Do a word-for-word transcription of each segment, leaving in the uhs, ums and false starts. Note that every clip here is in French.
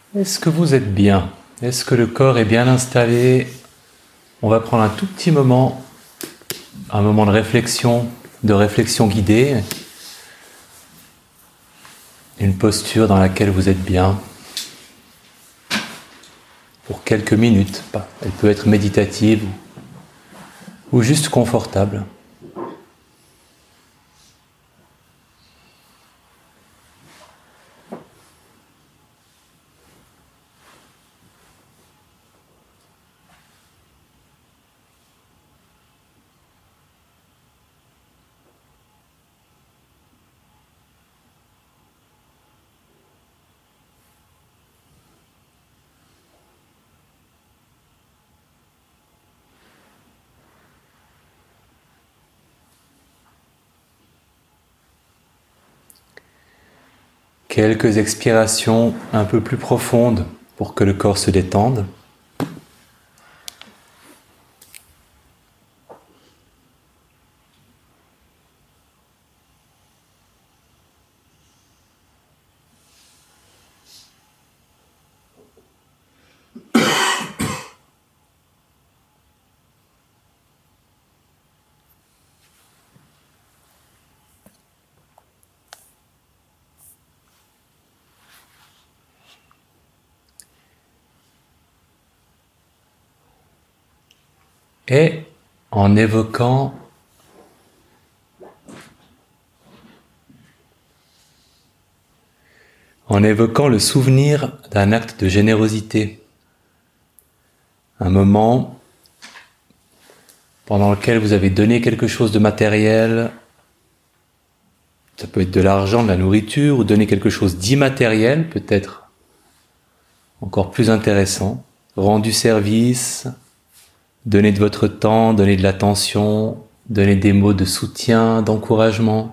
Est-ce que vous êtes bien? Est-ce que le corps est bien installé? On va prendre un tout petit moment, un moment de réflexion, de réflexion guidée. Une posture dans laquelle vous êtes bien. Pour quelques minutes. Elle peut être méditative ou juste confortable. Quelques expirations un peu plus profondes pour que le corps se détende. Et en évoquant en évoquant le souvenir d'un acte de générosité, un moment pendant lequel vous avez donné quelque chose de matériel, ça peut être de l'argent, de la nourriture, ou donner quelque chose d'immatériel, peut-être encore plus intéressant, rendu service, donner de votre temps, donner de l'attention, donner des mots de soutien, d'encouragement,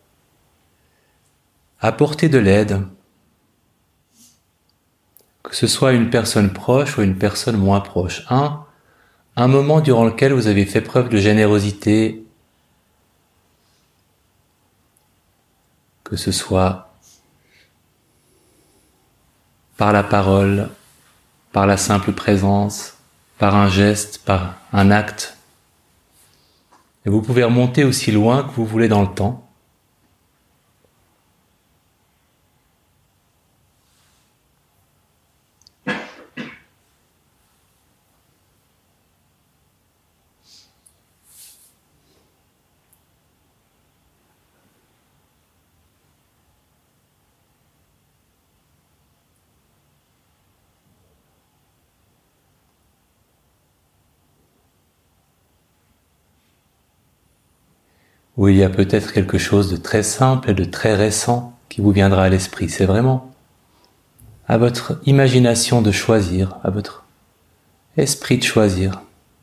apporter de l'aide, que ce soit une personne proche ou une personne moins proche. Un, un moment durant lequel vous avez fait preuve de générosité, que ce soit par la parole, par la simple présence, par un geste, par un acte. Et vous pouvez remonter aussi loin que vous voulez dans le temps. Ou il y a peut-être quelque chose de très simple et de très récent qui vous viendra à l'esprit. C'est vraiment à votre imagination de choisir, à votre esprit de choisir.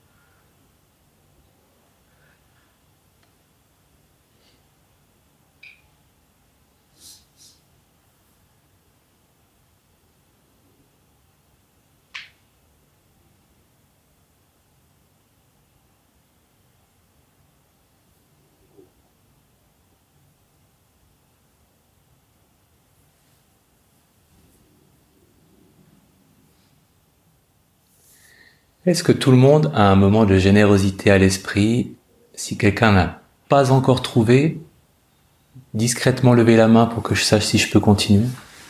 Est-ce que tout le monde a un moment de générosité à l'esprit? Si quelqu'un n'a pas encore trouvé, discrètement lever la main pour que je sache si je peux continuer.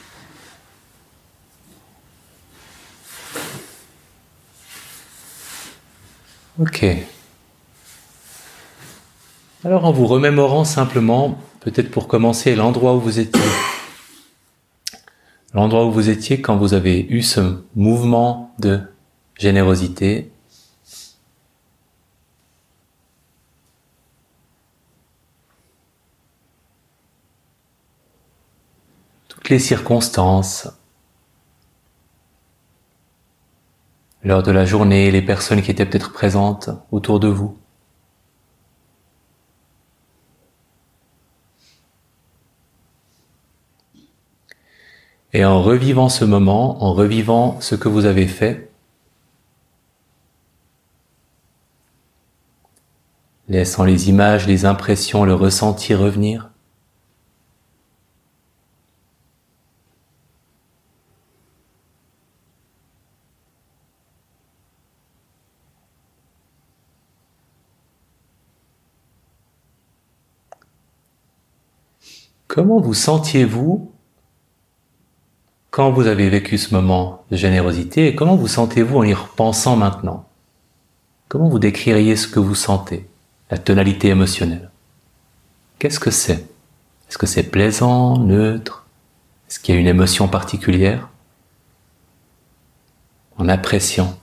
Ok. Alors en vous remémorant simplement, peut-être pour commencer, l'endroit où vous étiez. L'endroit où vous étiez quand vous avez eu ce mouvement de générosité. Toutes les circonstances, l'heure de la journée, les personnes qui étaient peut-être présentes autour de vous. Et en revivant ce moment, en revivant ce que vous avez fait, laissant les images, les impressions, le ressenti revenir, comment vous sentiez-vous quand vous avez vécu ce moment de générosité et comment vous sentez-vous en y repensant maintenant? Comment vous décririez ce que vous sentez, la tonalité émotionnelle? Qu'est-ce que c'est? Est-ce que c'est plaisant, neutre? Est-ce qu'il y a une émotion particulière? En appréciant.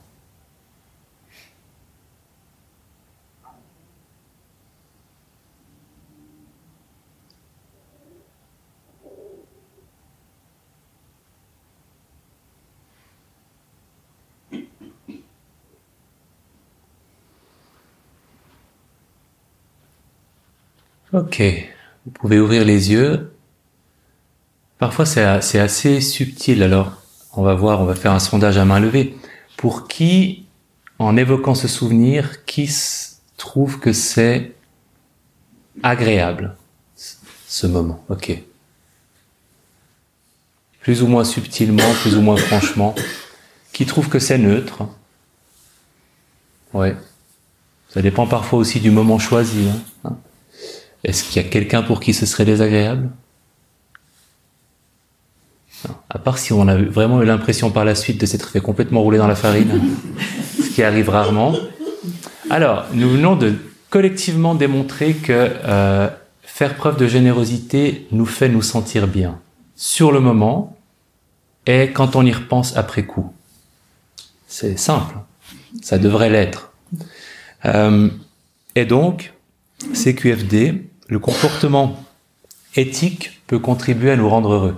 Ok, vous pouvez ouvrir les yeux. Parfois c'est, c'est assez subtil, alors on va voir, on va faire un sondage à main levée. Pour qui, en évoquant ce souvenir, qui s- trouve que c'est agréable, ce moment? Ok. Plus ou moins subtilement, plus ou moins franchement. Qui trouve que c'est neutre? Ouais. Ça dépend parfois aussi du moment choisi, hein. Est-ce qu'il y a quelqu'un pour qui ce serait désagréable? Non. À part si on a vraiment eu l'impression par la suite de s'être fait complètement rouler dans la farine, ce qui arrive rarement. Alors, nous venons de collectivement démontrer que euh, faire preuve de générosité nous fait nous sentir bien sur le moment et quand on y repense après coup. C'est simple, ça devrait l'être. Euh, et donc, C Q F D, le comportement éthique peut contribuer à nous rendre heureux.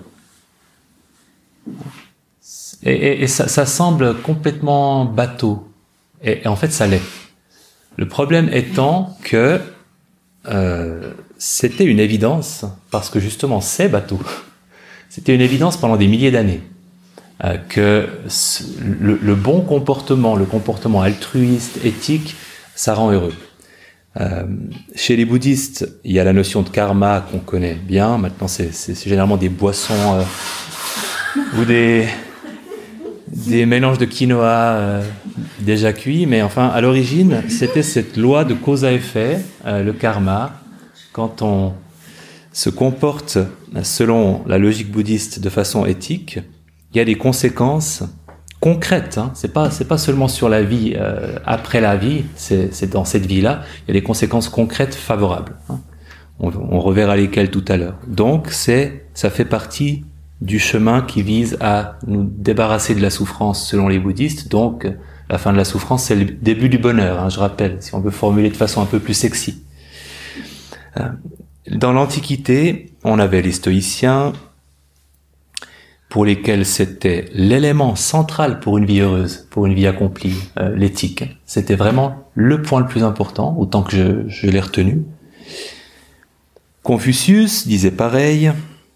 Et, et, et ça, ça semble complètement bateau. Et, et en fait, ça l'est. Le problème étant que euh, c'était une évidence, parce que justement, c'est bateau. C'était une évidence pendant des milliers d'années. Euh, que ce, le, le bon comportement, le comportement altruiste, éthique, ça rend heureux. Euh, chez les bouddhistes, il y a la notion de karma qu'on connaît bien. Maintenant, c'est, c'est, c'est généralement des boissons euh, ou des, des mélanges de quinoa euh, déjà cuits. Mais enfin, à l'origine, c'était cette loi de cause à effet, euh, le karma. Quand on se comporte selon la logique bouddhiste de façon éthique, il y a des conséquences concrètes, hein. C'est pas, c'est pas seulement sur la vie euh, après la vie, c'est, c'est dans cette vie-là, il y a des conséquences concrètes favorables, hein. On, on reverra lesquelles tout à l'heure. Donc, c'est, ça fait partie du chemin qui vise à nous débarrasser de la souffrance selon les bouddhistes. Donc, la fin de la souffrance, c'est le début du bonheur, hein, je rappelle, si on veut formuler de façon un peu plus sexy. Euh, dans l'Antiquité, on avait les stoïciens, pour lesquels c'était l'élément central pour une vie heureuse, pour une vie accomplie, euh, l'éthique. C'était vraiment le point le plus important, autant que je, je l'ai retenu. Confucius disait pareil.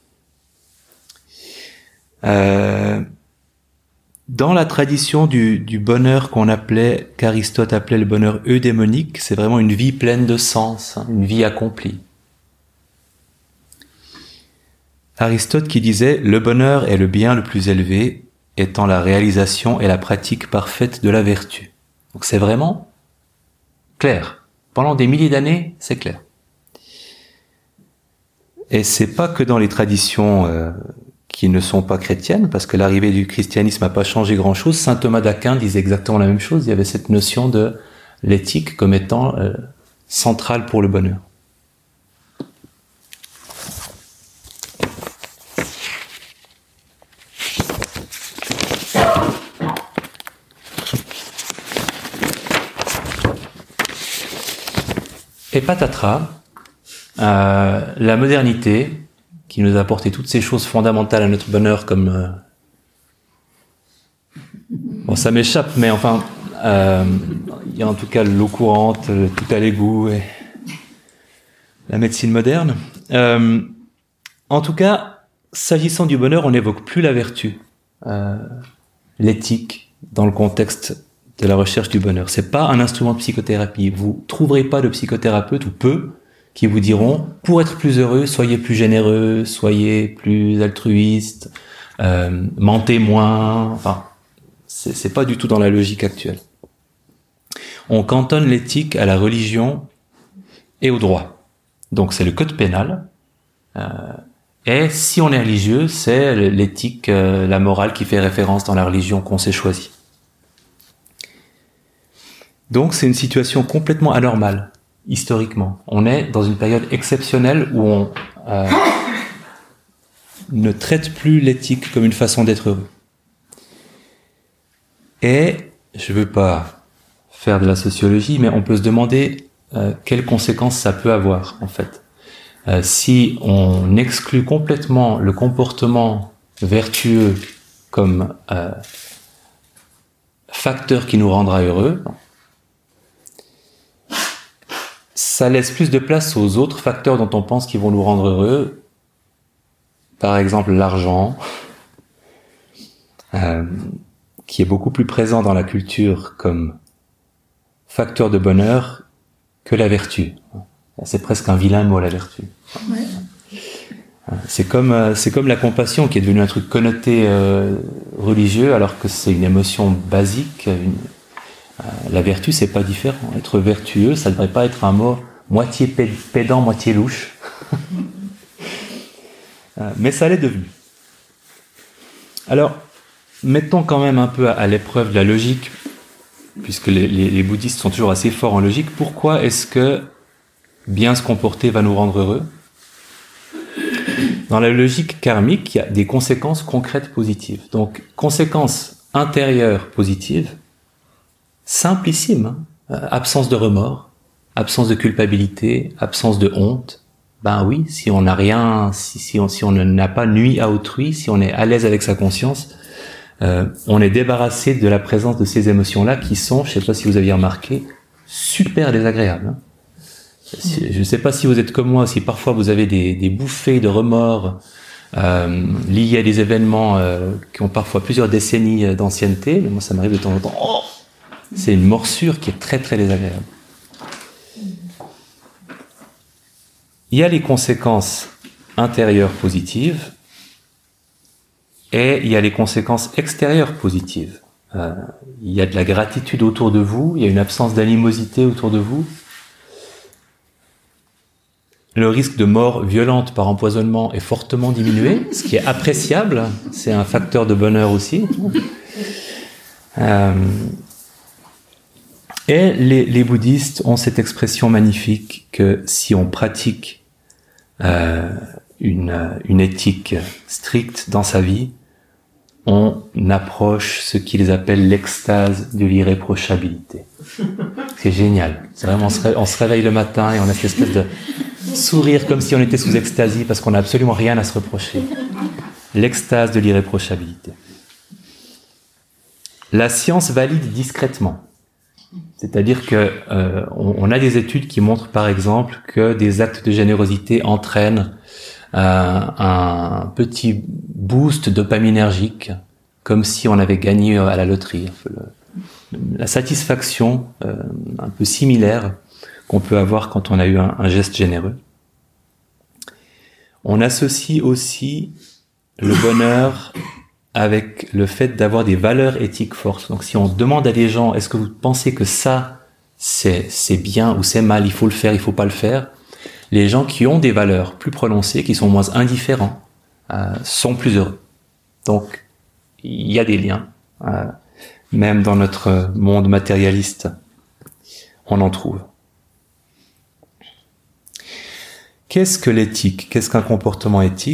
Euh, dans la tradition du, du bonheur qu'on appelait, qu'Aristote appelait le bonheur eudémonique, c'est vraiment une vie pleine de sens, hein, une vie accomplie. Aristote qui disait « Le bonheur est le bien le plus élevé, étant la réalisation et la pratique parfaite de la vertu. » Donc c'est vraiment clair. Pendant des milliers d'années, c'est clair. Et c'est pas que dans les traditions euh, qui ne sont pas chrétiennes, parce que l'arrivée du christianisme n'a pas changé grand-chose. Saint Thomas d'Aquin disait exactement la même chose. Il y avait cette notion de l'éthique comme étant euh, centrale pour le bonheur. Et patatras, euh, la modernité, qui nous a apporté toutes ces choses fondamentales à notre bonheur, comme... Euh... Bon, ça m'échappe, mais enfin, euh, il y a en tout cas l'eau courante, le tout à l'égout, et la médecine moderne. Euh, en tout cas, s'agissant du bonheur, on n'évoque plus la vertu, euh, l'éthique, dans le contexte de la recherche du bonheur. C'est pas un instrument de psychothérapie. Vous trouverez pas de psychothérapeute ou peu qui vous diront pour être plus heureux, soyez plus généreux, soyez plus altruiste, euh, mentez moins. Enfin, c'est, c'est pas du tout dans la logique actuelle. On cantonne l'éthique à la religion et au droit. Donc c'est le code pénal. Euh, Et si on est religieux, c'est l'éthique, euh, la morale qui fait référence dans la religion qu'on s'est choisie. Donc c'est une situation complètement anormale, historiquement. On est dans une période exceptionnelle où on euh, ne traite plus l'éthique comme une façon d'être heureux. Et je ne veux pas faire de la sociologie, mais on peut se demander euh, quelles conséquences ça peut avoir, en fait. Euh, si on exclut complètement le comportement vertueux comme euh, facteur qui nous rendra heureux, ça laisse plus de place aux autres facteurs dont on pense qu'ils vont nous rendre heureux. Par exemple, l'argent, euh, qui est beaucoup plus présent dans la culture comme facteur de bonheur que la vertu. C'est presque un vilain mot, la vertu. Ouais. C'est comme, c'est comme la compassion qui est devenue un truc connoté euh, religieux, alors que c'est une émotion basique. Une, euh, la vertu, c'est pas différent. Être vertueux, ça devrait pas être un mot moitié pédant, moitié louche. euh, mais ça l'est devenu. Alors, mettons quand même un peu à, à l'épreuve de la logique, puisque les, les, les bouddhistes sont toujours assez forts en logique. Pourquoi est-ce que bien se comporter va nous rendre heureux? Dans la logique karmique, il y a des conséquences concrètes positives. Donc, conséquences intérieures positives, simplissimes, hein, euh, absence de remords, absence de culpabilité, absence de honte. Ben oui, si on n'a rien, si, si on si on n'a pas nui à autrui, si on est à l'aise avec sa conscience, euh, on est débarrassé de la présence de ces émotions-là qui sont, je ne sais pas si vous aviez remarqué, super désagréables. Hein. Je ne sais pas si vous êtes comme moi, si parfois vous avez des, des bouffées de remords euh, liés à des événements euh, qui ont parfois plusieurs décennies d'ancienneté, mais moi ça m'arrive de temps en temps. Oh, c'est une morsure qui est très très désagréable. Il y a les conséquences intérieures positives et il y a les conséquences extérieures positives. Euh, il y a de la gratitude autour de vous, il y a une absence d'animosité autour de vous. Le risque de mort violente par empoisonnement est fortement diminué, ce qui est appréciable, c'est un facteur de bonheur aussi. Euh, et les, les bouddhistes ont cette expression magnifique que si on pratique euh, une, une éthique stricte dans sa vie, on approche ce qu'ils appellent l'extase de l'irréprochabilité. C'est génial. C'est vraiment, on se, ré, on se réveille le matin et on a cette espèce de sourire comme si on était sous extasie parce qu'on n'a absolument rien à se reprocher. L'extase de l'irréprochabilité. La science valide discrètement. C'est-à-dire que euh, on, on a des études qui montrent par exemple que des actes de générosité entraînent euh, un petit boost dopaminergique, comme si on avait gagné à la loterie. Le, la satisfaction euh, un peu similaire qu'on peut avoir quand on a eu un, un geste généreux. On associe aussi le bonheur avec le fait d'avoir des valeurs éthiques fortes. Donc si on demande à des gens, est-ce que vous pensez que ça, c'est, c'est bien ou c'est mal, il faut le faire, il faut pas le faire, les gens qui ont des valeurs plus prononcées, qui sont moins indifférents, euh, sont plus heureux. Donc, il y a des liens. Euh, même dans notre monde matérialiste, on en trouve. Qu'est-ce que l'éthique? Qu'est-ce qu'un comportement éthique?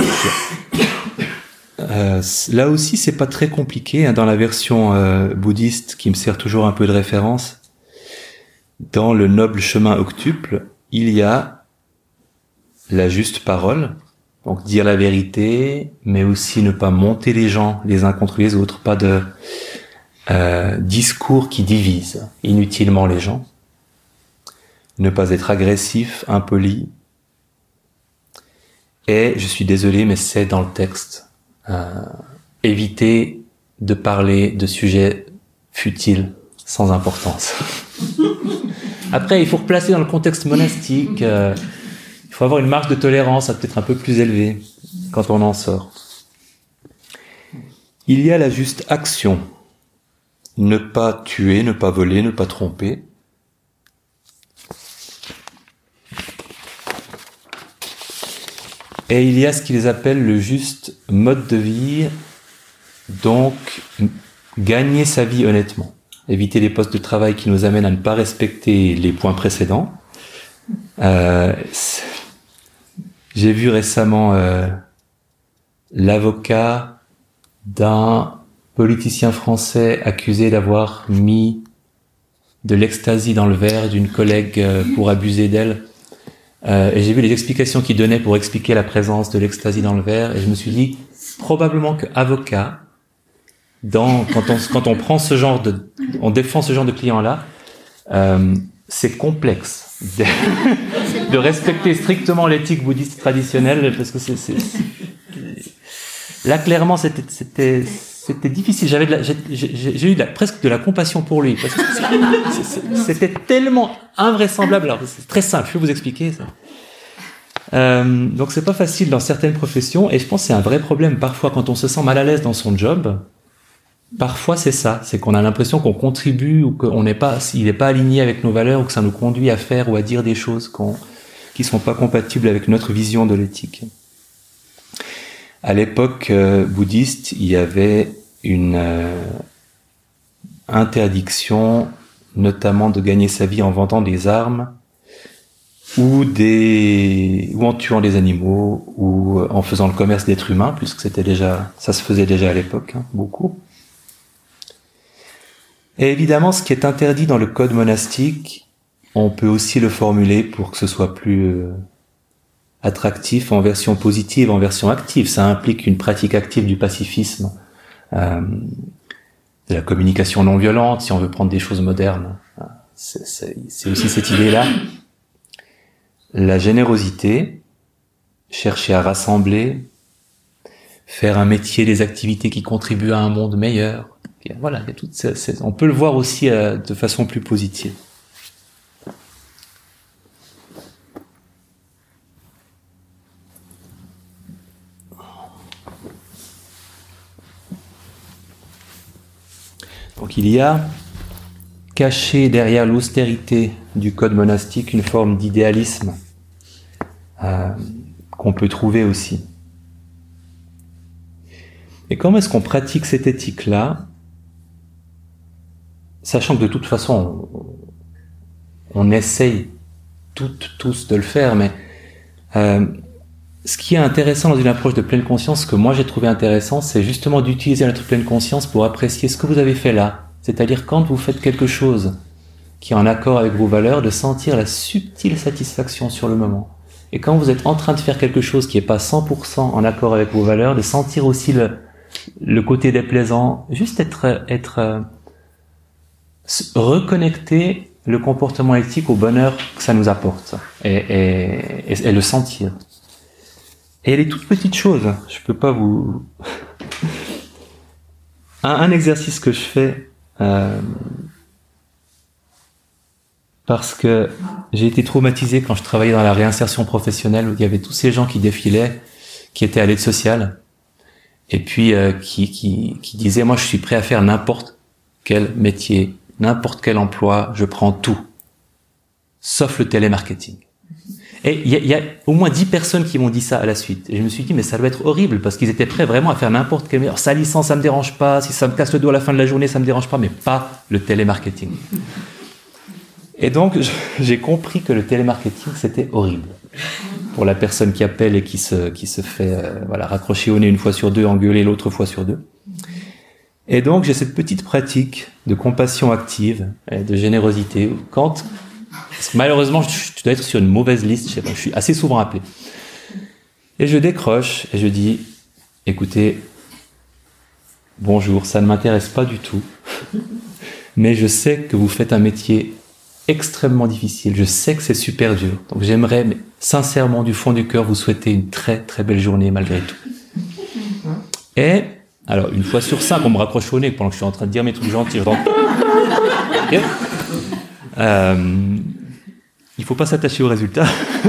euh, Là aussi, c'est pas très compliqué. Hein, dans la version euh, bouddhiste, qui me sert toujours un peu de référence, dans le noble chemin octuple, il y a la juste parole, donc dire la vérité, mais aussi ne pas monter les gens les uns contre les autres, pas de euh, discours qui divisent inutilement les gens, ne pas être agressif, impoli. Et, je suis désolé, mais c'est dans le texte, euh, éviter de parler de sujets futiles, sans importance. Après, il faut replacer dans le contexte monastique, euh, il faut avoir une marge de tolérance peut-être un peu plus élevée quand on en sort. Il y a la juste action. Ne pas tuer, ne pas voler, ne pas tromper. Et il y a ce qu'ils appellent le juste mode de vie, donc gagner sa vie honnêtement. Éviter les postes de travail qui nous amènent à ne pas respecter les points précédents. Euh, j'ai vu récemment euh, l'avocat d'un politicien français accusé d'avoir mis de l'ecstasy dans le verre d'une collègue euh, pour abuser d'elle. Euh, et j'ai vu les explications qu'il donnait pour expliquer la présence de l'ecstasy dans le verre, et je me suis dit, probablement que avocat, dans, quand on, quand on prend ce genre de, on défend ce genre de client-là, euh, c'est complexe de, de respecter strictement l'éthique bouddhiste traditionnelle, parce que c'est, c'est, c'est... là, clairement, c'était, c'était, c'était difficile. J'avais de la, j'ai, j'ai, j'ai eu de la, presque de la compassion pour lui, parce que c'était tellement invraisemblable. Alors, c'est très simple, je vais vous expliquer ça. Euh, donc, c'est pas facile dans certaines professions, et je pense que c'est un vrai problème. Parfois, quand on se sent mal à l'aise dans son job, parfois c'est ça, c'est qu'on a l'impression qu'on contribue ou qu'on n'est pas, il n'est pas aligné avec nos valeurs, ou que ça nous conduit à faire ou à dire des choses qu'on, qui sont pas compatibles avec notre vision de l'éthique. À l'époque euh, bouddhiste, il y avait une euh, interdiction, notamment de gagner sa vie en vendant des armes, ou des, ou en tuant des animaux, ou en faisant le commerce d'êtres humains, puisque c'était déjà, ça se faisait déjà à l'époque, hein, beaucoup. Et évidemment, ce qui est interdit dans le code monastique, on peut aussi le formuler pour que ce soit plus euh, attractif en version positive, en version active. Ça implique une pratique active du pacifisme, euh, de la communication non violente, si on veut prendre des choses modernes. C'est, c'est, c'est aussi cette idée-là. La générosité, chercher à rassembler, faire un métier, des activités qui contribuent à un monde meilleur. Voilà, il y a toutes ces, ces, on peut le voir aussi euh, de façon plus positive. Donc il y a caché derrière l'austérité du code monastique une forme d'idéalisme euh, qu'on peut trouver aussi. Et comment est-ce qu'on pratique cette éthique-là, sachant que de toute façon, on, on essaye toutes, tous de le faire, mais euh, ce qui est intéressant dans une approche de pleine conscience, ce que moi j'ai trouvé intéressant, c'est justement d'utiliser notre pleine conscience pour apprécier ce que vous avez fait là. C'est-à-dire quand vous faites quelque chose qui est en accord avec vos valeurs, de sentir la subtile satisfaction sur le moment. Et quand vous êtes en train de faire quelque chose qui n'est pas cent pour cent en accord avec vos valeurs, de sentir aussi le, le côté déplaisant, juste être, être euh, reconnecter le comportement éthique au bonheur que ça nous apporte et, et, et, et le sentir. Et les toutes petites choses, je peux pas vous... un, un exercice que je fais, euh, parce que j'ai été traumatisé quand je travaillais dans la réinsertion professionnelle, où il y avait tous ces gens qui défilaient, qui étaient à l'aide sociale, et puis euh, qui, qui, qui disaient, moi je suis prêt à faire n'importe quel métier, n'importe quel emploi, je prends tout, sauf le télémarketing. Et il y a, y a au moins dix personnes qui m'ont dit ça à la suite. Et je me suis dit, mais ça doit être horrible, parce qu'ils étaient prêts vraiment à faire n'importe quel... Alors, sa licence, ça me dérange pas. Si ça me casse le dos à la fin de la journée, ça me dérange pas, mais pas le télémarketing. Et donc, j'ai compris que le télémarketing, c'était horrible. Pour la personne qui appelle et qui se, qui se fait euh, voilà, raccrocher au nez une fois sur deux, engueuler l'autre fois sur deux. Et donc, j'ai cette petite pratique de compassion active, de générosité, quand... malheureusement, je dois être sur une mauvaise liste, je sais pas, je suis assez souvent appelé. Et je décroche et je dis, écoutez, bonjour, ça ne m'intéresse pas du tout, mais je sais que vous faites un métier extrêmement difficile, je sais que c'est super dur, donc j'aimerais, mais sincèrement, du fond du cœur, vous souhaiter une très très belle journée malgré tout. Et, alors, une fois sur cinq, on me raccroche au nez pendant que je suis en train de dire mes trucs gentils. Donc... okay. Euh, il faut pas s'attacher au résultat.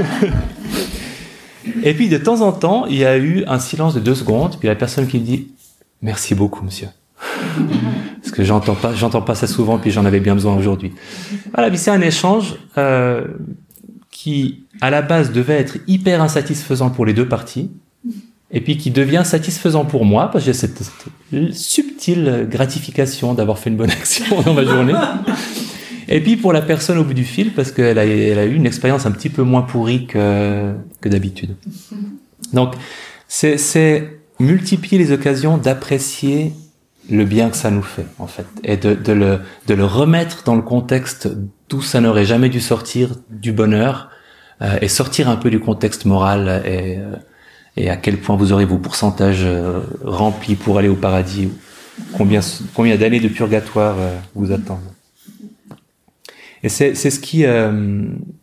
Et puis de temps en temps, il y a eu un silence de deux secondes, puis la personne qui me dit « Merci beaucoup, monsieur. » Parce que j'entends pas, j'entends pas ça souvent, puis j'en avais bien besoin aujourd'hui. Voilà, puis c'est un échange euh, qui qui, à la base, devait être hyper insatisfaisant pour les deux parties, et puis qui devient satisfaisant pour moi, parce que j'ai cette, cette subtile gratification d'avoir fait une bonne action dans ma journée. Et puis pour la personne au bout du fil, parce qu'elle a, elle a eu une expérience un petit peu moins pourrie que, que d'habitude. Donc, c'est, c'est multiplier les occasions d'apprécier le bien que ça nous fait, en fait, et de, de, le, de le remettre dans le contexte d'où ça n'aurait jamais dû sortir, du bonheur, euh, et sortir un peu du contexte moral, et, euh, et à quel point vous aurez vos pourcentages euh, remplis pour aller au paradis, combien, combien d'années de purgatoire euh, vous attendent. Et c'est, c'est ce qui, euh,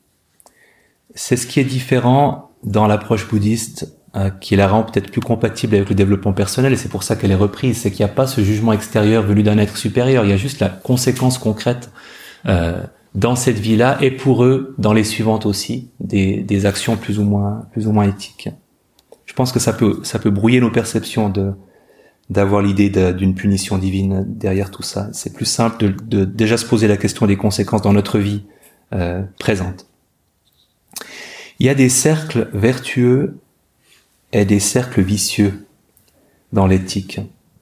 c'est ce qui est différent dans l'approche bouddhiste, euh, qui la rend peut-être plus compatible avec le développement personnel, et c'est pour ça qu'elle est reprise. C'est qu'il n'y a pas ce jugement extérieur venu d'un être supérieur. Il y a juste la conséquence concrète euh, dans cette vie-là, et pour eux, dans les suivantes aussi, des, des actions plus ou moins, plus ou moins éthiques. Je pense que ça peut, ça peut brouiller nos perceptions de d'avoir l'idée de, d'une punition divine derrière tout ça. C'est plus simple de, de déjà se poser la question des conséquences dans notre vie euh, présente. Il y a des cercles vertueux et des cercles vicieux dans l'éthique.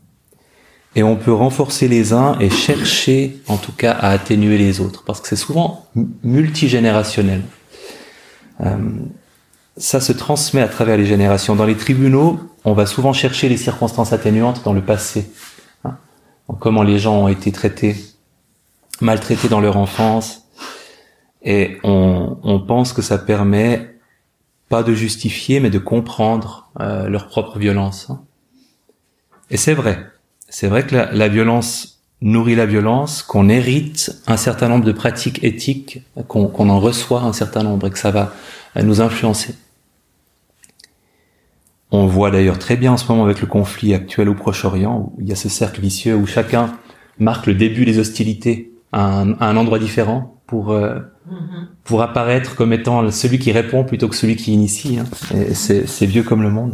Et on peut renforcer les uns et chercher, en tout cas, à atténuer les autres, parce que c'est souvent multigénérationnel. Euh, ça se transmet à travers les générations. Dans les tribunaux, on va souvent chercher les circonstances atténuantes dans le passé. Hein, comment les gens ont été traités, maltraités dans leur enfance. Et on, on pense que ça permet pas de justifier, mais de comprendre euh, leur propre violence. Hein. Et c'est vrai. C'est vrai que la, la violence nourrit la violence, qu'on hérite un certain nombre de pratiques éthiques, qu'on, qu'on en reçoit un certain nombre, et que ça va nous influencer. On voit d'ailleurs très bien en ce moment avec le conflit actuel au Proche-Orient, où il y a ce cercle vicieux où chacun marque le début des hostilités à un, à un endroit différent pour euh, mm-hmm. pour apparaître comme étant celui qui répond plutôt que celui qui initie. Hein. Et c'est, c'est vieux comme le monde.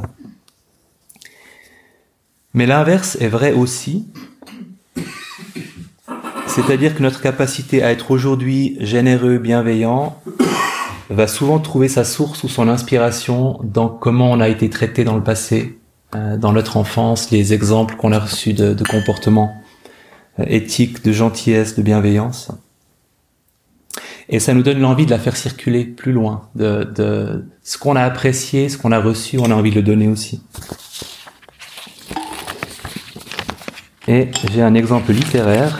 Mais l'inverse est vrai aussi. C'est-à-dire que notre capacité à être aujourd'hui généreux, bienveillant, va souvent trouver sa source ou son inspiration dans comment on a été traité dans le passé, euh, dans notre enfance, les exemples qu'on a reçus de, de comportements euh, éthiques, de gentillesse, de bienveillance. Et ça nous donne l'envie de la faire circuler plus loin, de, de ce qu'on a apprécié, ce qu'on a reçu, on a envie de le donner aussi. Et j'ai un exemple littéraire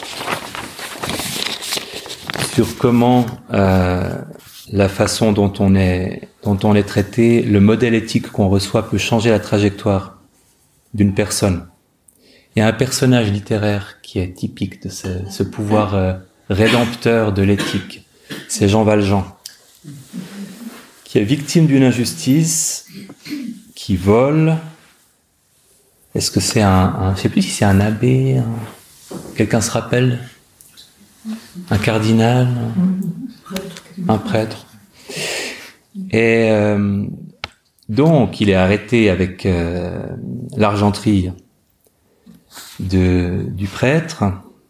sur comment euh, la façon dont on est dont on est traité, le modèle éthique qu'on reçoit peut changer la trajectoire d'une personne. Il y a un personnage littéraire qui est typique de ce, ce pouvoir euh, rédempteur de l'éthique. C'est Jean Valjean, qui est victime d'une injustice, qui vole. Est-ce que c'est un, un je sais plus si c'est un abbé, un, quelqu'un se rappelle? Un cardinal, un, un prêtre. Et euh, donc, il est arrêté avec euh, l'argenterie de, du prêtre.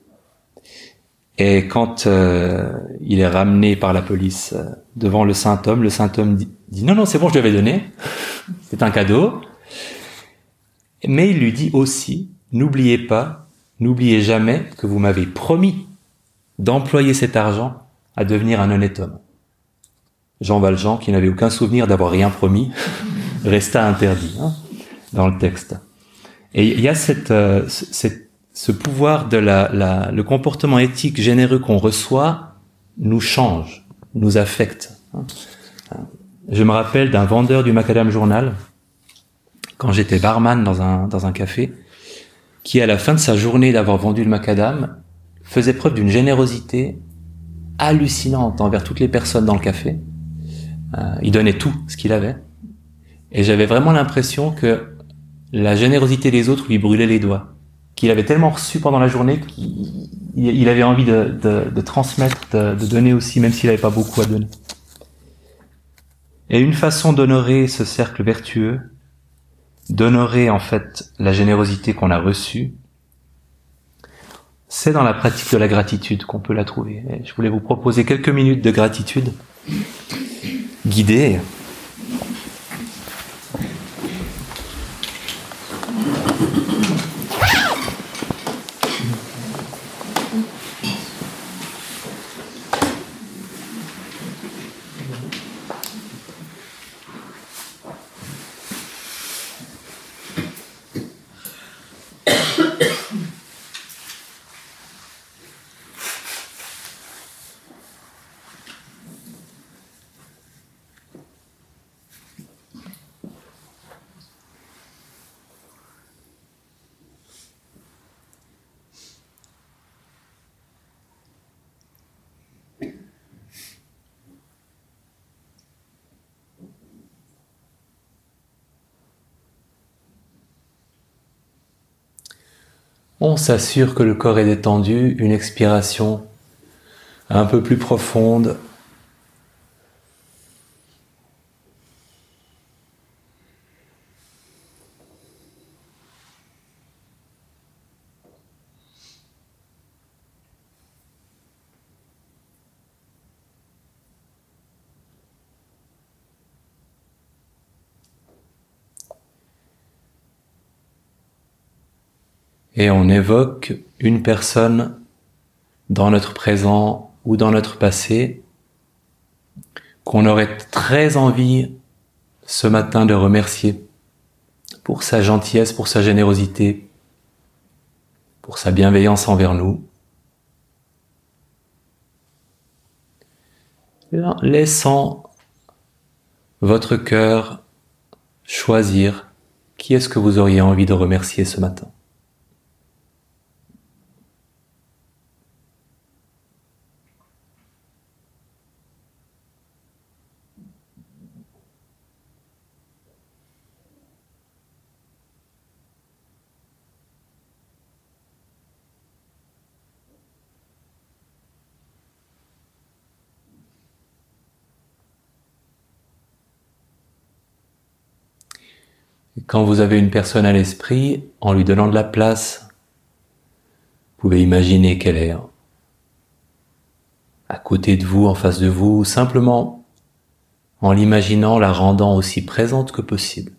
Et quand euh, il est ramené par la police euh, devant le saint homme, le saint homme dit, dit « Non, non, c'est bon, je lui avais donné. C'est un cadeau. » Mais il lui dit aussi « N'oubliez pas, n'oubliez jamais que vous m'avez promis d'employer cet argent à devenir un honnête homme. » Jean Valjean, qui n'avait aucun souvenir d'avoir rien promis, resta interdit hein, dans le texte. Et il y a cette, euh, cette, ce pouvoir de la, la, le comportement éthique généreux qu'on reçoit nous change, nous affecte. Hein. Je me rappelle d'un vendeur du Macadam Journal, quand j'étais barman dans un, dans un café, qui à la fin de sa journée d'avoir vendu le macadam, faisait preuve d'une générosité hallucinante envers toutes les personnes dans le café. Euh, il donnait tout ce qu'il avait. Et j'avais vraiment l'impression que la générosité des autres lui brûlait les doigts. Qu'il avait tellement reçu pendant la journée qu'il il avait envie de, de, de transmettre, de, de donner aussi, même s'il n'avait pas beaucoup à donner. Et une façon d'honorer ce cercle vertueux, d'honorer en fait la générosité qu'on a reçue, c'est dans la pratique de la gratitude qu'on peut la trouver. Et je voulais vous proposer quelques minutes de gratitude guidée. On s'assure que le corps est détendu, une expiration un peu plus profonde. Et on évoque une personne dans notre présent ou dans notre passé qu'on aurait très envie ce matin de remercier pour sa gentillesse, pour sa générosité, pour sa bienveillance envers nous. Laissant votre cœur choisir qui est-ce que vous auriez envie de remercier ce matin. Quand vous avez une personne à l'esprit, en lui donnant de la place, vous pouvez imaginer qu'elle est à côté de vous, en face de vous, ou simplement en l'imaginant, la rendant aussi présente que possible.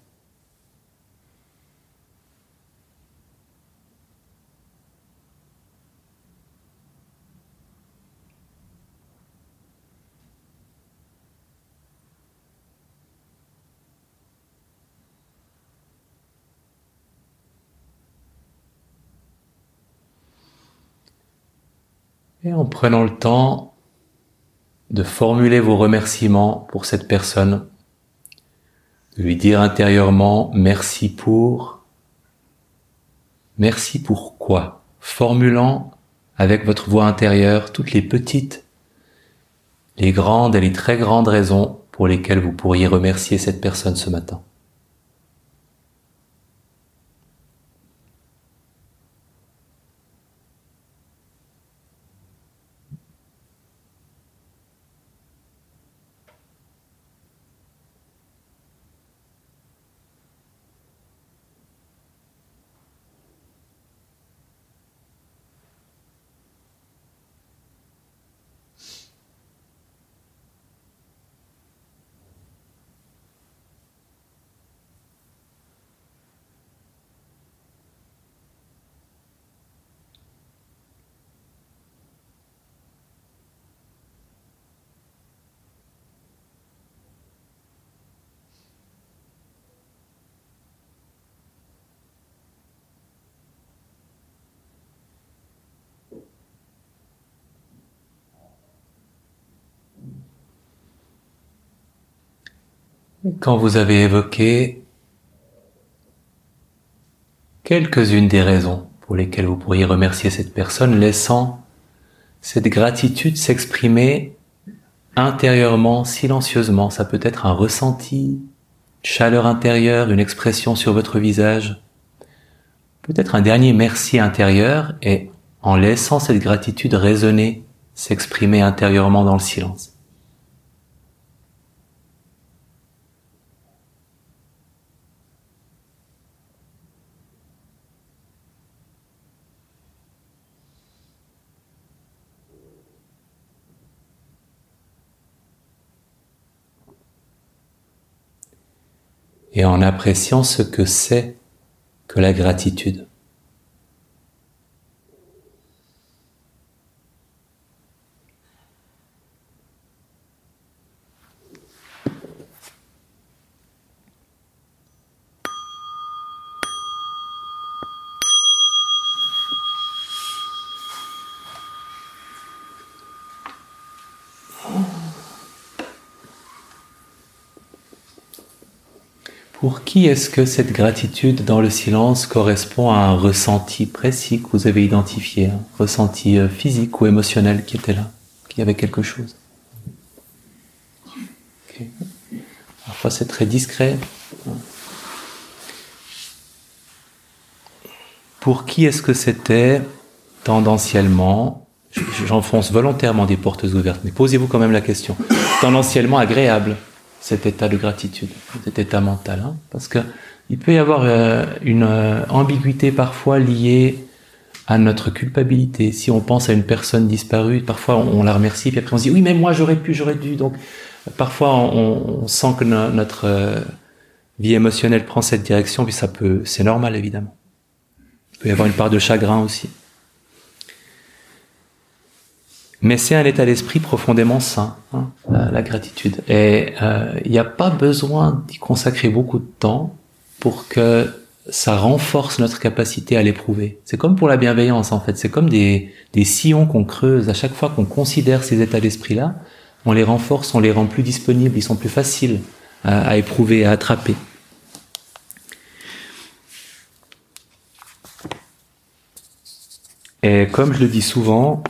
Et en prenant le temps de formuler vos remerciements pour cette personne, de lui dire intérieurement merci pour, merci pour quoi, formulant avec votre voix intérieure toutes les petites, les grandes et les très grandes raisons pour lesquelles vous pourriez remercier cette personne ce matin. Quand vous avez évoqué quelques-unes des raisons pour lesquelles vous pourriez remercier cette personne, laissant cette gratitude s'exprimer intérieurement, silencieusement. Ça peut être un ressenti, une chaleur intérieure, une expression sur votre visage, peut-être un dernier merci intérieur, et en laissant cette gratitude résonner, s'exprimer intérieurement dans le silence. et en appréciant ce que c'est que la gratitude. Pour qui est-ce que cette gratitude dans le silence correspond à un ressenti précis que vous avez identifié, un ressenti physique ou émotionnel qui était là, qui avait quelque chose? Okay. Parfois c'est très discret. Pour qui est-ce que c'était tendanciellement, j'enfonce volontairement des portes ouvertes, mais posez-vous quand même la question, tendanciellement agréable, cet état de gratitude, cet état mental, hein, parce que il peut y avoir euh, une euh, ambiguïté parfois liée à notre culpabilité. Si on pense à une personne disparue, parfois on, on la remercie, puis après on se dit oui mais moi j'aurais pu, j'aurais dû. Donc parfois on, on sent que no, notre euh, vie émotionnelle prend cette direction, puis ça peut, c'est normal évidemment. Il peut y avoir une part de chagrin aussi. Mais c'est un état d'esprit profondément sain, hein, la, la gratitude. Et euh, il n'y a pas besoin d'y consacrer beaucoup de temps pour que ça renforce notre capacité à l'éprouver. C'est comme pour la bienveillance en fait. C'est comme des, des sillons qu'on creuse. À chaque fois qu'on considère ces états d'esprit-là, on les renforce, on les rend plus disponibles, ils sont plus faciles à, à éprouver, à attraper. Et comme je le dis souvent,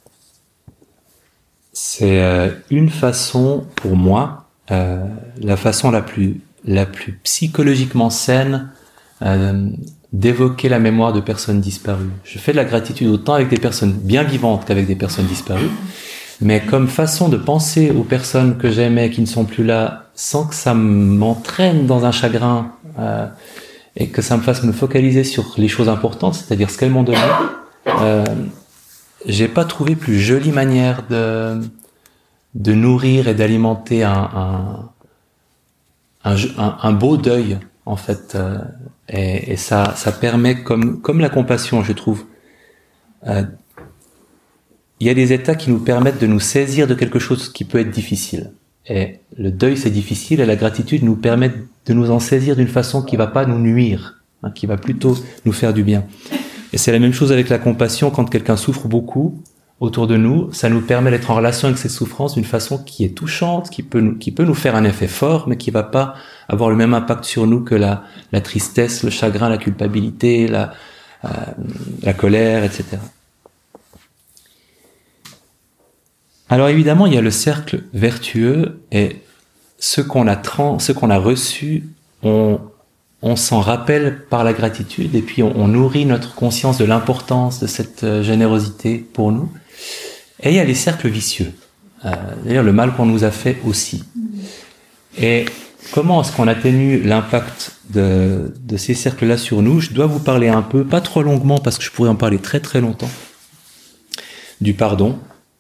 c'est euh, une façon, pour moi, euh, la façon la plus, la plus psychologiquement saine euh, d'évoquer la mémoire de personnes disparues. Je fais de la gratitude autant avec des personnes bien vivantes qu'avec des personnes disparues, mais comme façon de penser aux personnes que j'aimais qui ne sont plus là, sans que ça m'entraîne dans un chagrin euh, et que ça me fasse me focaliser sur les choses importantes, c'est-à-dire ce qu'elles m'ont donné. Euh, j'ai pas trouvé plus jolie manière de de nourrir et d'alimenter un un, un un un beau deuil en fait, euh, et, et ça ça permet, comme comme la compassion, je trouve, euh, il y a des états qui nous permettent de nous saisir de quelque chose qui peut être difficile, et le deuil c'est difficile, et la gratitude nous permet de nous en saisir d'une façon qui va pas nous nuire, hein, qui va plutôt nous faire du bien. Et c'est la même chose avec la compassion. Quand quelqu'un souffre beaucoup autour de nous, ça nous permet d'être en relation avec cette souffrance d'une façon qui est touchante, qui peut nous, qui peut nous faire un effet fort, mais qui va pas avoir le même impact sur nous que la, la tristesse, le chagrin, la culpabilité, la, euh, la colère, et cetera. Alors évidemment, il y a le cercle vertueux, et ce qu'on a trans, ce qu'on a reçu, on on s'en rappelle par la gratitude, et puis on, on nourrit notre conscience de l'importance de cette euh, générosité pour nous. Et il y a les cercles vicieux, euh, d'ailleurs le mal qu'on nous a fait aussi. Et comment est-ce qu'on atténue l'impact de, de ces cercles-là sur nous? Je dois vous parler un peu, pas trop longuement parce que je pourrais en parler très très longtemps, du pardon.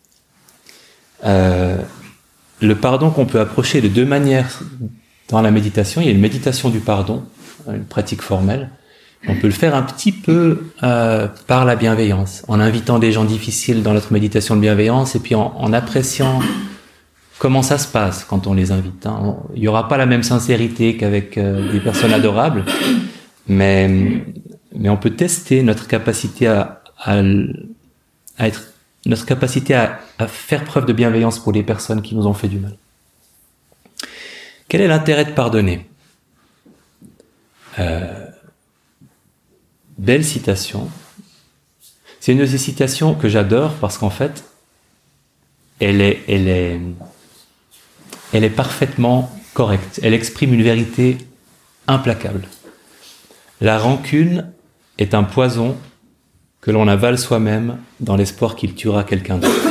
Euh, le pardon qu'on peut approcher de deux manières dans la méditation. Il y a une méditation du pardon, une pratique formelle. On peut le faire un petit peu euh, par la bienveillance, en invitant des gens difficiles dans notre méditation de bienveillance, et puis en, en appréciant comment ça se passe quand on les invite. Hein. Il n'y aura pas la même sincérité qu'avec euh, des personnes adorables, mais, mais on peut tester notre capacité à, à, à être, notre capacité à, à faire preuve de bienveillance pour les personnes qui nous ont fait du mal. Quel est l'intérêt de pardonner? Euh, belle citation. C'est une de ces citations que j'adore parce qu'en fait, elle est, elle est, elle est parfaitement correcte. Elle exprime une vérité implacable. La rancune est un poison que l'on avale soi-même dans l'espoir qu'il tuera quelqu'un d'autre.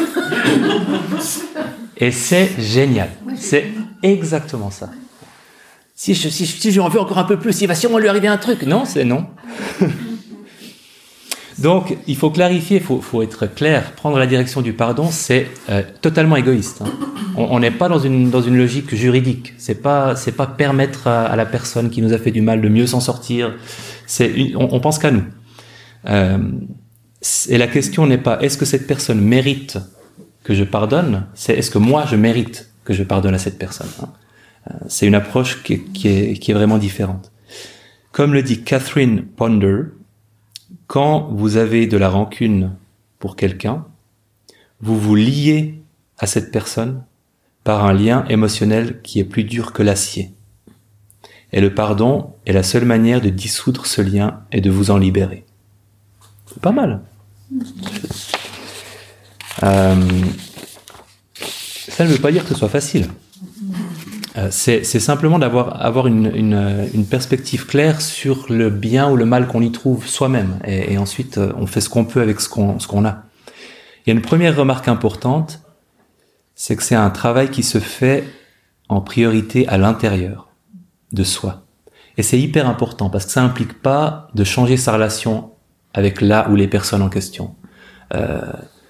Et c'est génial. C'est exactement ça. Si je, si, si je lui en veux encore un peu plus, il va sûrement lui arriver un truc. Non, c'est non. Donc, il faut clarifier, il faut, faut être clair. Prendre la direction du pardon, c'est euh, totalement égoïste. Hein. On n'est pas dans une, dans une logique juridique. C'est pas, c'est pas permettre à, à la personne qui nous a fait du mal de mieux s'en sortir. C'est une, on, on pense qu'à nous. Euh, et la question n'est pas est-ce que cette personne mérite que je pardonne, c'est est-ce que moi je mérite que je pardonne à cette personne. Hein. Euh, c'est une approche qui est, qui est, qui est vraiment différente. Comme le dit Catherine Ponder, quand vous avez de la rancune pour quelqu'un, vous vous liez à cette personne par un lien émotionnel qui est plus dur que l'acier. Et le pardon est la seule manière de dissoudre ce lien et de vous en libérer. C'est pas mal. Euh, ça ne veut pas dire que ce soit facile. Euh, c'est, c'est simplement d'avoir avoir une, une, une perspective claire sur le bien ou le mal qu'on y trouve soi-même. Et, et ensuite, on fait ce qu'on peut avec ce qu'on, ce qu'on a. Il y a une première remarque importante, c'est que c'est un travail qui se fait en priorité à l'intérieur de soi. Et c'est hyper important parce que ça implique pas de changer sa relation avec la ou les personnes en question. Euh,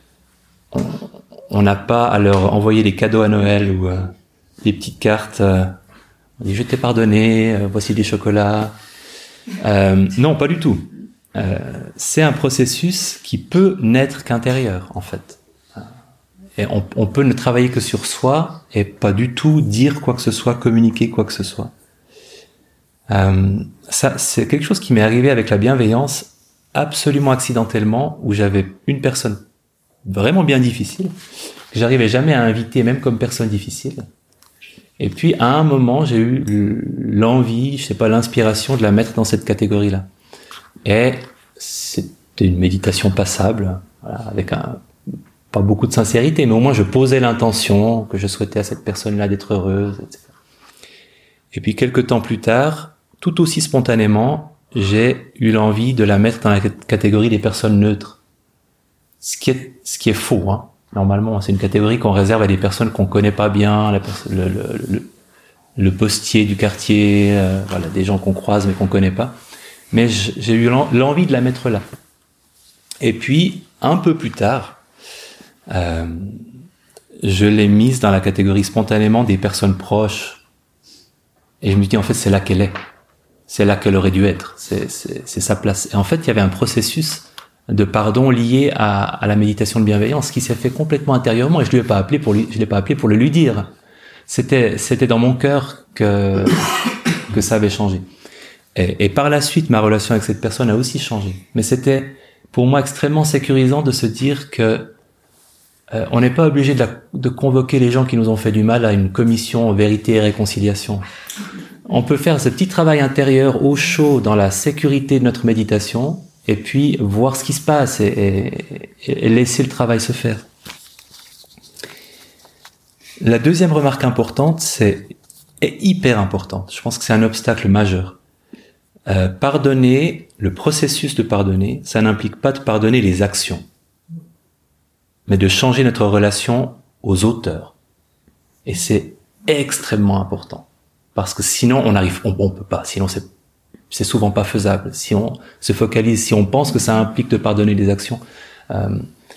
on n'a pas à leur envoyer des cadeaux à Noël ou euh, des petites cartes. Euh, on dit je t'ai pardonné, euh, voici des chocolats. Euh, non, pas du tout. Euh, c'est un processus qui peut n'être qu'intérieur en fait. Et on, on peut ne travailler que sur soi et pas du tout dire quoi que ce soit, communiquer quoi que ce soit. Euh, ça, c'est quelque chose qui m'est arrivé avec la bienveillance absolument accidentellement, où j'avais une personne vraiment bien difficile, que j'arrivais jamais à inviter, même comme personne difficile. Et puis, à un moment, j'ai eu l'envie, je sais pas, l'inspiration de la mettre dans cette catégorie-là. Et c'était une méditation passable, voilà, avec un, pas beaucoup de sincérité, mais au moins je posais l'intention que je souhaitais à cette personne-là d'être heureuse, et cetera. Et puis, quelques temps plus tard, tout aussi spontanément, j'ai eu l'envie de la mettre dans la catégorie des personnes neutres. Ce qui est, ce qui est faux, hein. Normalement, c'est une catégorie qu'on réserve à des personnes qu'on connaît pas bien, la perso- le, le, le, le postier du quartier, euh, voilà, des gens qu'on croise mais qu'on connaît pas. Mais j'ai eu l'envie de la mettre là. Et puis, un peu plus tard, euh, je l'ai mise dans la catégorie spontanément des personnes proches. Et je me dis, en fait, c'est là qu'elle est. C'est là qu'elle aurait dû être. C'est, c'est, c'est sa place. Et en fait, il y avait un processus de pardon lié à, à la méditation de bienveillance qui s'est fait complètement intérieurement. Et je lui ai pas appelé pour lui, je l'ai pas appelé pour le lui dire. C'était, c'était dans mon cœur que, que ça avait changé. Et, et par la suite, ma relation avec cette personne a aussi changé. Mais c'était, pour moi, extrêmement sécurisant de se dire que euh, on n'est pas obligé de, la, de convoquer les gens qui nous ont fait du mal à une commission vérité et réconciliation. On peut faire ce petit travail intérieur au chaud dans la sécurité de notre méditation et puis voir ce qui se passe et, et, et laisser le travail se faire. La deuxième remarque importante, c'est est hyper importante. Je pense que c'est un obstacle majeur. Euh, pardonner, le processus de pardonner, ça n'implique pas de pardonner les actions, mais de changer notre relation aux auteurs. Et c'est extrêmement important. Parce que sinon, on arrive, on, on peut pas. Sinon, c'est, c'est souvent pas faisable. Si on se focalise, si on pense que ça implique de pardonner des actions, euh,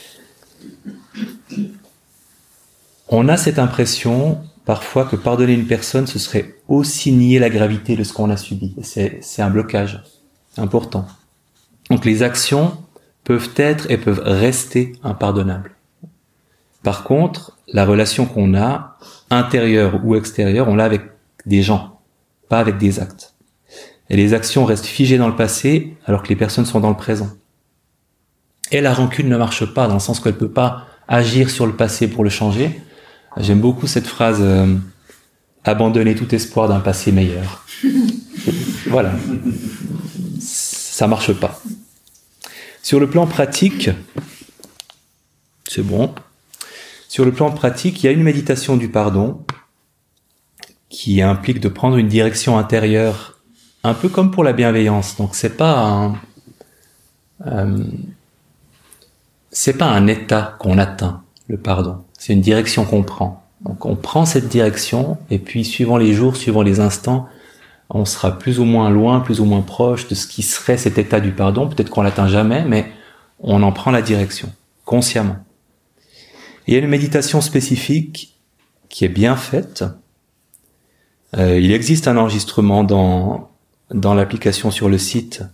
on a cette impression parfois que pardonner une personne, ce serait aussi nier la gravité de ce qu'on a subi. C'est, c'est un blocage important. Donc, les actions peuvent être et peuvent rester impardonnables. Par contre, la relation qu'on a, intérieure ou extérieure, on l'a avec des gens, pas avec des actes. Et les actions restent figées dans le passé, alors que les personnes sont dans le présent. Et la rancune ne marche pas, dans le sens qu'elle peut pas agir sur le passé pour le changer. J'aime beaucoup cette phrase euh, « abandonner tout espoir d'un passé meilleur ». Voilà. Ça marche pas. Sur le plan pratique, c'est bon. Sur le plan pratique, il y a une méditation du pardon qui implique de prendre une direction intérieure, un peu comme pour la bienveillance. Donc c'est pas un, euh, c'est pas un état qu'on atteint, le pardon. C'est une direction qu'on prend. Donc on prend cette direction et puis suivant les jours, suivant les instants, on sera plus ou moins loin, plus ou moins proche de ce qui serait cet état du pardon. Peut-être qu'on l'atteint jamais, mais on en prend la direction, consciemment. Il y a une méditation spécifique qui est bien faite. Euh, il existe un enregistrement dans, dans l'application sur le site.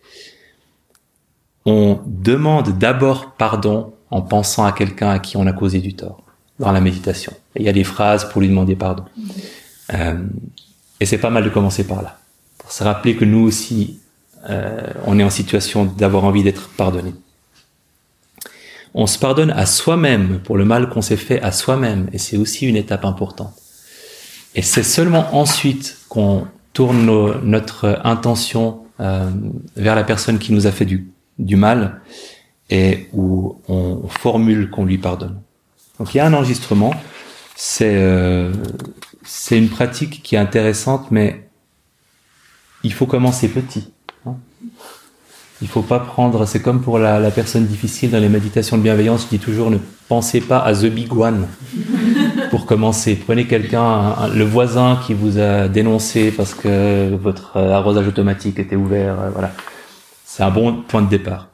On demande d'abord pardon en pensant à quelqu'un à qui on a causé du tort, dans la méditation. Et il y a des phrases pour lui demander pardon. Euh, et c'est pas mal de commencer par là, pour se rappeler que nous aussi, euh, on est en situation d'avoir envie d'être pardonné. On se pardonne à soi-même pour le mal qu'on s'est fait à soi-même, et c'est aussi une étape importante. Et c'est seulement ensuite qu'on tourne nos, notre intention euh, vers la personne qui nous a fait du, du mal, et où on formule qu'on lui pardonne. Donc il y a un enregistrement, c'est, euh, c'est une pratique qui est intéressante, mais il faut commencer petit. Hein. Il faut pas prendre, c'est comme pour la, la personne difficile dans les méditations de bienveillance, je dis toujours, ne pensez pas à The Big One pour commencer. Prenez quelqu'un, un, le voisin qui vous a dénoncé parce que votre arrosage automatique était ouvert, euh, voilà. C'est un bon point de départ.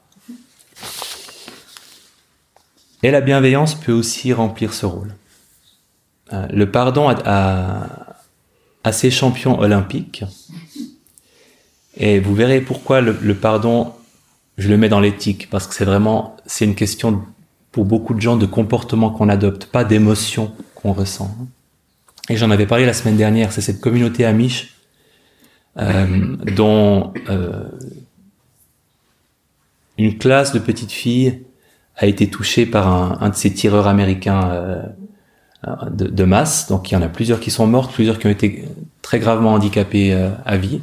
Et la bienveillance peut aussi remplir ce rôle. Euh, le pardon a, a, a ses champions olympiques. Et vous verrez pourquoi le, le pardon, je le mets dans l'éthique, parce que c'est vraiment, c'est une question pour beaucoup de gens de comportement qu'on adopte, pas d'émotion qu'on ressent. Et j'en avais parlé la semaine dernière, c'est cette communauté Amish euh, dont euh, une classe de petites filles a été touchée par un, un de ces tireurs américains euh, de, de masse. Donc il y en a plusieurs qui sont mortes, plusieurs qui ont été très gravement handicapées euh, à vie.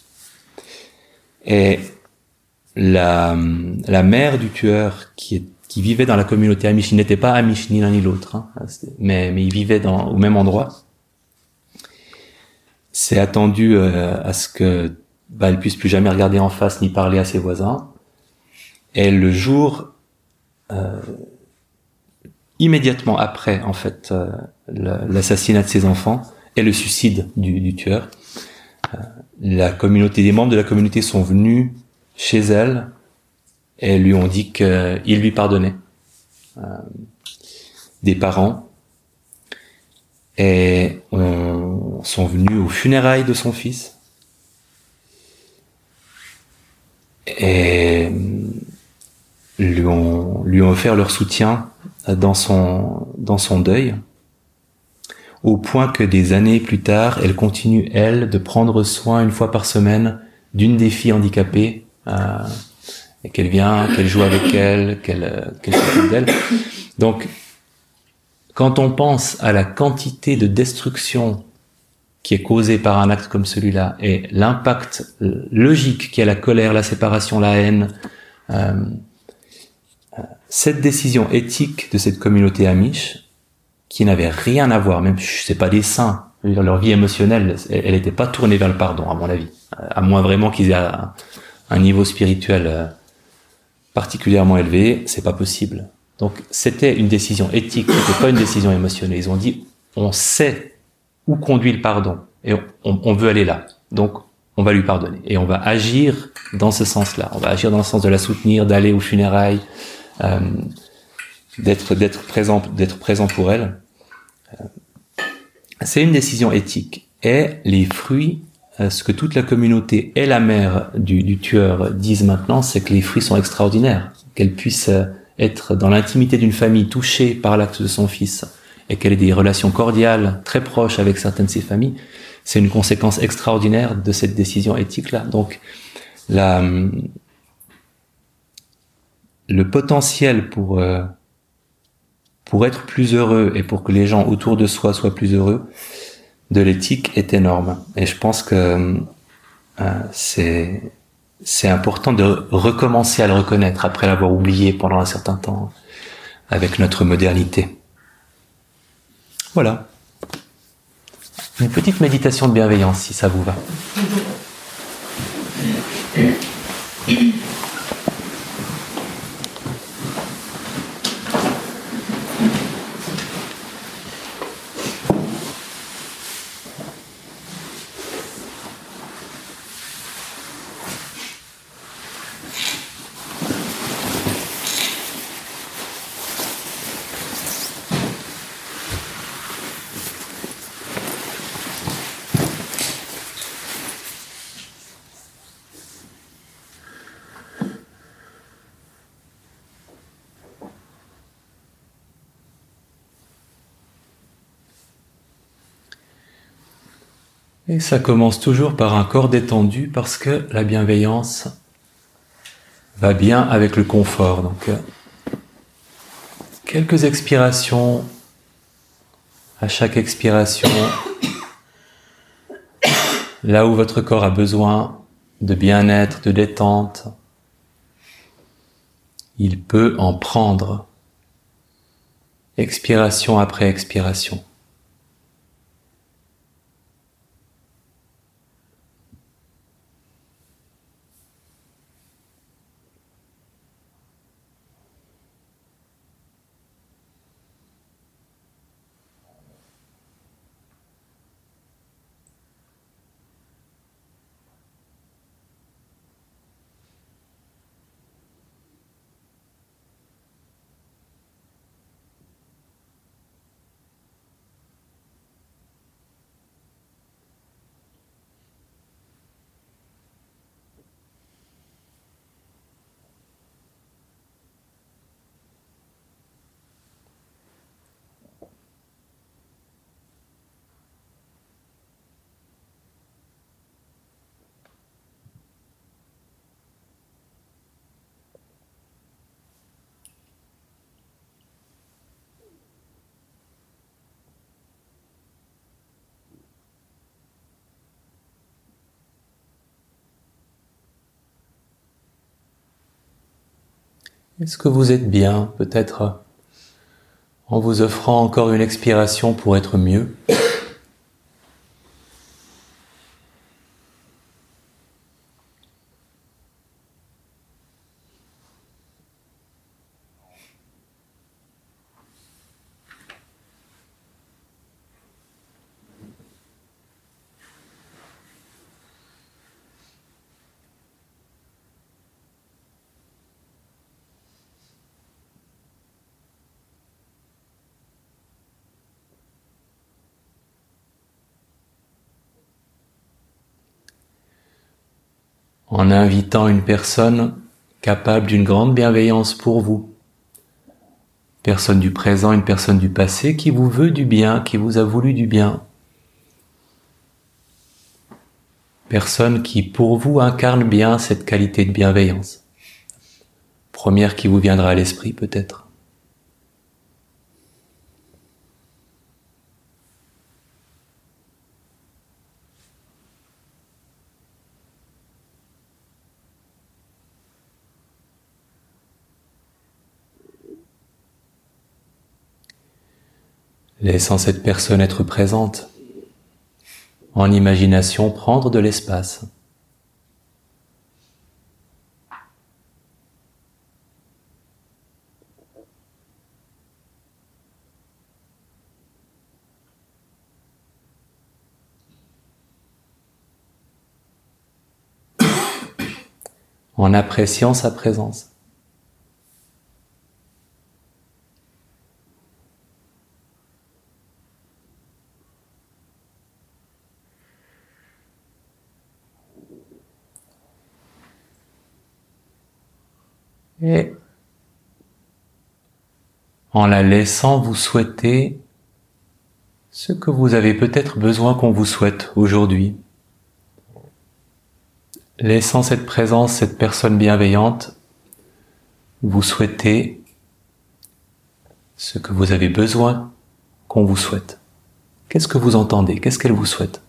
Et la, la mère du tueur qui, est, qui vivait dans la communauté Amish, il n'était pas Amish ni l'un ni l'autre, hein, mais, mais il vivait dans, au même endroit, s'est attendu euh, à ce que bah, elle puisse plus jamais regarder en face ni parler à ses voisins. Et le jour, euh, immédiatement après, en fait, euh, l'assassinat de ses enfants et le suicide du, du tueur, euh, la communauté, des membres de la communauté sont venus chez elle et lui ont dit qu'ils lui pardonnaient. Euh, des parents et on, sont venus aux funérailles de son fils et lui ont, lui ont offert leur soutien dans son, dans son deuil, au point que des années plus tard, elle continue, elle, de prendre soin une fois par semaine d'une des filles handicapées, euh, et qu'elle vient, qu'elle joue avec elle, qu'elle, qu'elle s'occupe d'elle. Donc, quand on pense à la quantité de destruction qui est causée par un acte comme celui-là, et l'impact logique qui est la colère, la séparation, la haine, euh, cette décision éthique de cette communauté Amish, qui n'avait rien à voir, même c'est pas des saints, leur vie émotionnelle, elle n'était pas tournée vers le pardon, à mon avis, à moins vraiment qu'ils aient un, un niveau spirituel particulièrement élevé, c'est pas possible. Donc c'était une décision éthique, c'était pas une décision émotionnelle. Ils ont dit, on sait où conduit le pardon et on, on veut aller là, donc on va lui pardonner et on va agir dans ce sens-là. On va agir dans le sens de la soutenir, d'aller aux funérailles, euh, d'être d'être présent, d'être présent pour elle. C'est une décision éthique. Et les fruits, ce que toute la communauté et la mère du, du tueur disent maintenant, c'est que les fruits sont extraordinaires. Qu'elle puisse être dans l'intimité d'une famille touchée par l'acte de son fils et qu'elle ait des relations cordiales, très proches avec certaines de ses familles, c'est une conséquence extraordinaire de cette décision éthique-là. Donc, la, le potentiel pour... Euh, pour être plus heureux et pour que les gens autour de soi soient plus heureux, de l'éthique est énorme. Et je pense que euh, c'est c'est important de recommencer à le reconnaître après l'avoir oublié pendant un certain temps avec notre modernité. Voilà. Une petite méditation de bienveillance, si ça vous va. Et ça commence toujours par un corps détendu parce que la bienveillance va bien avec le confort. Donc, quelques expirations. À chaque expiration, là où votre corps a besoin de bien-être, de détente, il peut en prendre, expiration après expiration. Est-ce que vous êtes bien, peut-être en vous offrant encore une expiration pour être mieux ? En invitant une personne capable d'une grande bienveillance pour vous. Personne du présent, une personne du passé qui vous veut du bien, qui vous a voulu du bien. Personne qui pour vous incarne bien cette qualité de bienveillance. Première qui vous viendra à l'esprit peut-être. Laissant cette personne être présente, en imagination prendre de l'espace. En appréciant sa présence. Et en la laissant vous souhaiter ce que vous avez peut-être besoin qu'on vous souhaite aujourd'hui. Laissant cette présence, cette personne bienveillante, vous souhaiter ce que vous avez besoin qu'on vous souhaite. Qu'est-ce que vous entendez? Qu'est-ce qu'elle vous souhaite?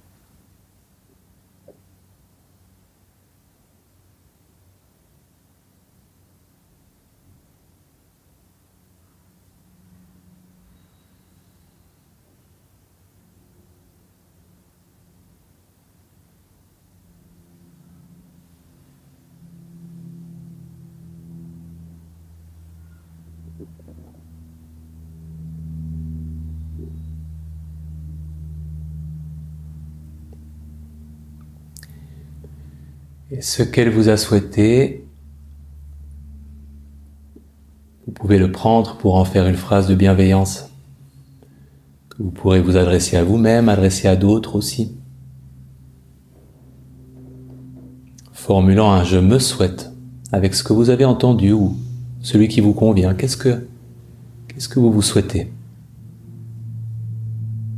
Et ce qu'elle vous a souhaité, vous pouvez le prendre pour en faire une phrase de bienveillance que vous pourrez vous adresser à vous-même, adresser à d'autres aussi. Formulant un « je me souhaite » avec ce que vous avez entendu ou celui qui vous convient. Qu'est-ce que, qu'est-ce que vous vous souhaitez ?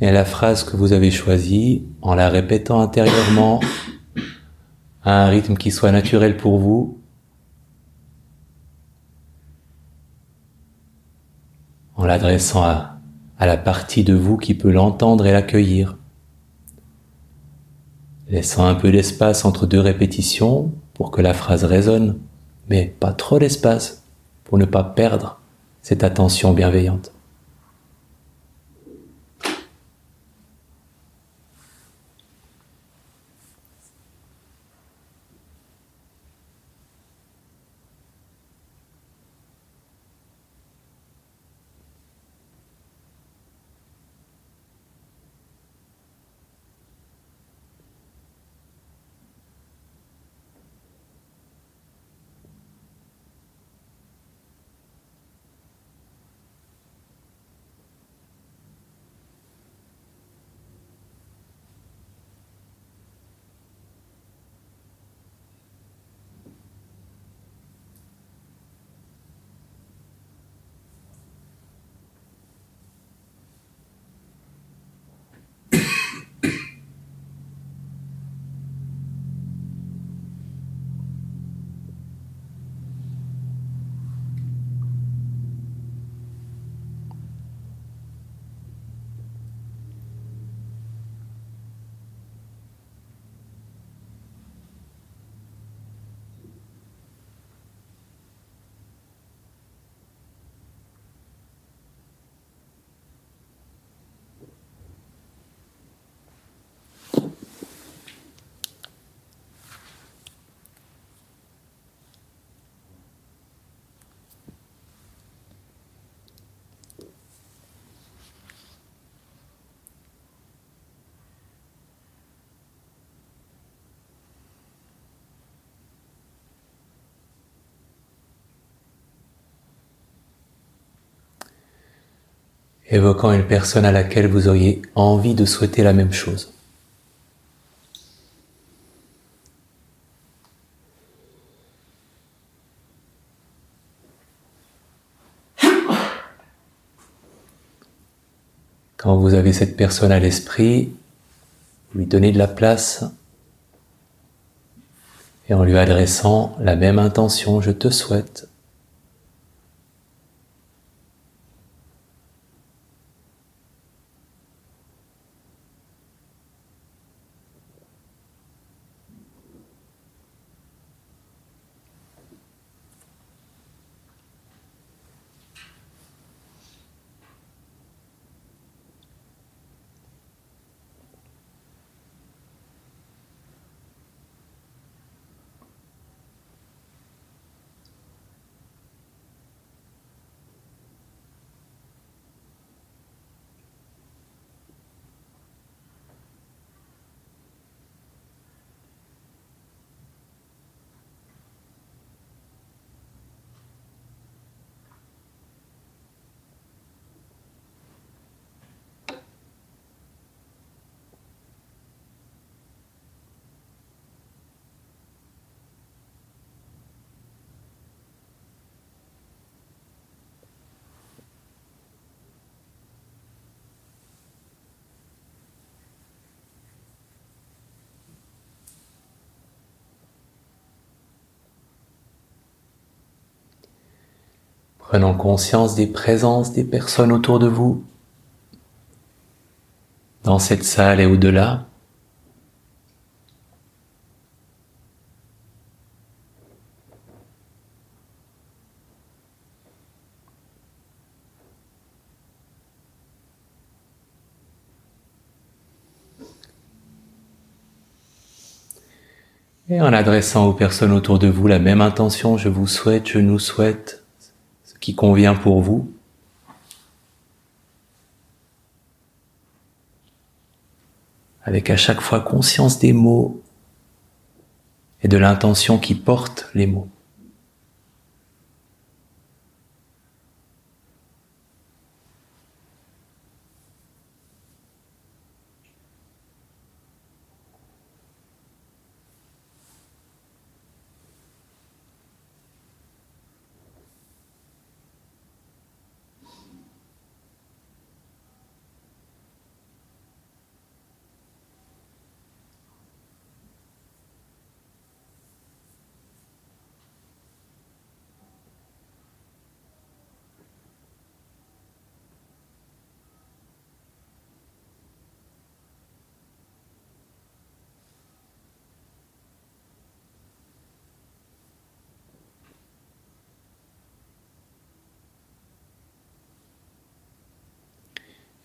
Et la phrase que vous avez choisie, en la répétant intérieurement à un rythme qui soit naturel pour vous, en l'adressant à, à la partie de vous qui peut l'entendre et l'accueillir, laissant un peu d'espace entre deux répétitions pour que la phrase résonne, mais pas trop d'espace pour ne pas perdre cette attention bienveillante. Évoquant une personne à laquelle vous auriez envie de souhaiter la même chose. Quand vous avez cette personne à l'esprit, lui donnez de la place et en lui adressant la même intention, je te souhaite. Prenant conscience des présences des personnes autour de vous, dans cette salle et au-delà. Et en adressant aux personnes autour de vous la même intention, je vous souhaite, je nous souhaite, ce qui convient pour vous. Avec à chaque fois conscience des mots et de l'intention qui porte les mots.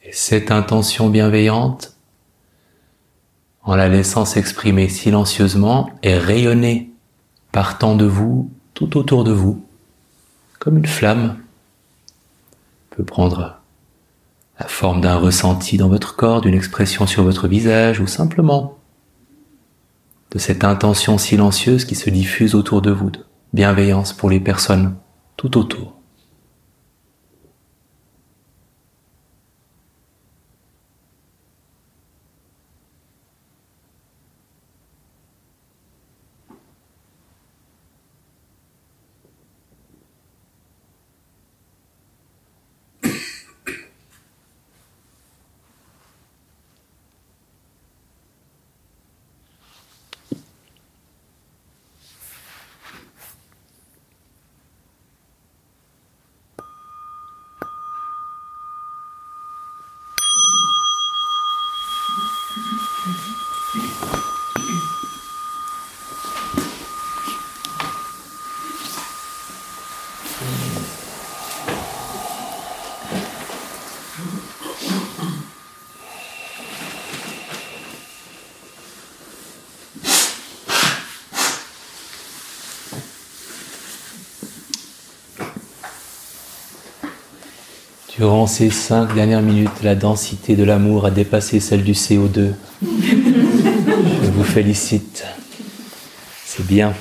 Et cette intention bienveillante, en la laissant s'exprimer silencieusement et rayonner partant de vous, tout autour de vous, comme une flamme, peut prendre la forme d'un ressenti dans votre corps, d'une expression sur votre visage, ou simplement de cette intention silencieuse qui se diffuse autour de vous, de bienveillance pour les personnes tout autour. Durant ces cinq dernières minutes, la densité de l'amour a dépassé celle du C O deux. Je vous félicite. C'est bien.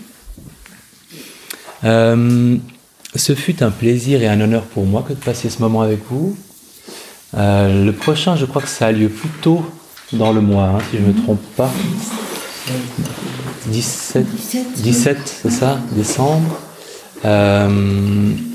Euh, ce fut un plaisir et un honneur pour moi que de passer ce moment avec vous. Euh, le prochain, je crois que ça a lieu plus tôt dans le mois, hein, si je ne me trompe pas. dix-sept, dix-sept, c'est ça, décembre. Euh,